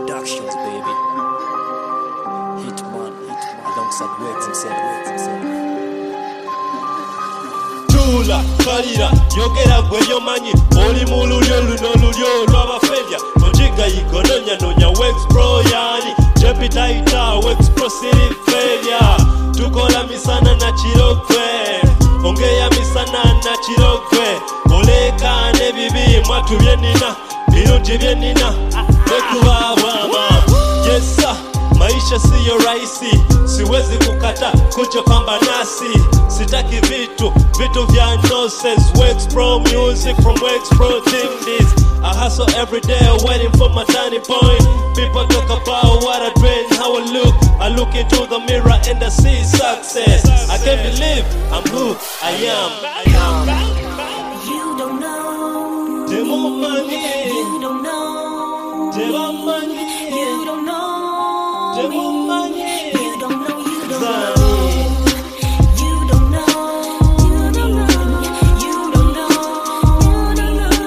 Productions, baby. Hitman, alongside Wex himself. Tula, kalira, yogera gweyo manyi. Oli mululyo luno lulyo lw'abafelya. Ojiga yigononya nonya Wex Pro yani. Jepitaita Wex Pro siri failure. Tukola misana na chirokwe. Ongeya misana na chirokwe. Oleka ne bibi mwatu byenina. Birungi byenina. Bekubabwama. Yes sir. Maisha siyo rahisi, siwezi kukata kucho kwamba nasi. Sitaki vitu vya nonsense. Wex Pro music from Wex Pro team this. I hustle every day waiting for my turning point. People talk about what I dream, how I look. I look into the mirror and I see success. I can't believe I'm who I am. You don't know. Demo money. You don't know. Demo money. You don't know. Demo money. You don't know. You don't know. Zani. You don't know. You don't know. You don't know. You don't know.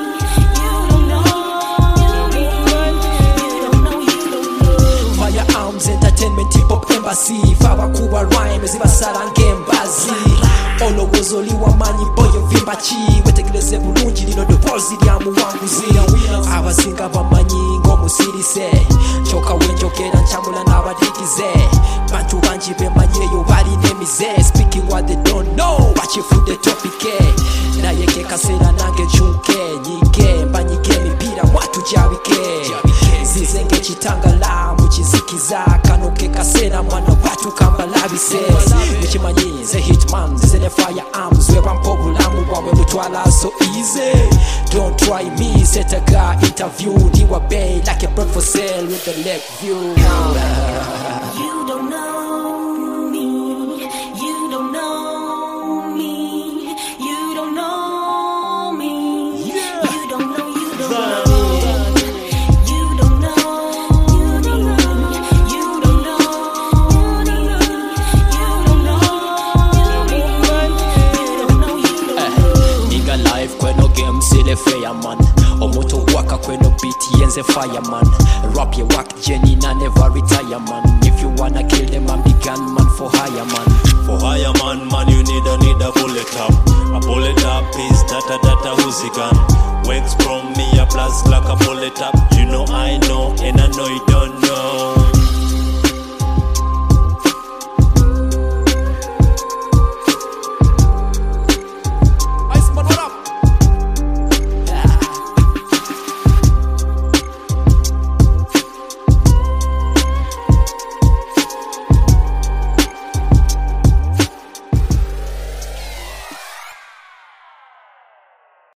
You don't know. You don't know. Firearms Entertainment Hip Hop Embassy. Fawa kuwa rhyme zibasala ngembazi. Olowooza oli wamanyi boyo vimbachi. Wetegereze bulungi lino ddoboozi lya muwanguzi. Abasinga bamanyi ng'omusirise. Kyokka wenjogera nkyamula n'abadigize. Bantu bangi bemanyeeyo balina emize. Speaking what they don't know, bakifudde topike. Naye ke kaseera nange nkyuke nyige. Mbanyige emipiira mwatu gyabike. Zize ng'ekitangala mu kizikiza. Kano ke kaseera mwana watu kambalabise. Mukimanyi nze Hitman, nze ne firearms. Webampa obulamu bwabwe butwala so easy. Don't try me, setega interview. Ndiwa bay like a bird for sale with the leg view. You don't know me. You don't know me. You don't know me. You don't know. You don't know. You don't know. You don't know. You don't know. You don't know. You don't know. You don't know. Nigga life kweno game sile fireman. Omoto waka kweno beat yenze fireman. Rap your work Jenny na never retire man. If you wanna kill them I'm the gunman for hire man. For hire man, you need a bullet up. A bullet up is data who's the gun. Wex from me a blast like a bullet up. You know I know and I know you don't know.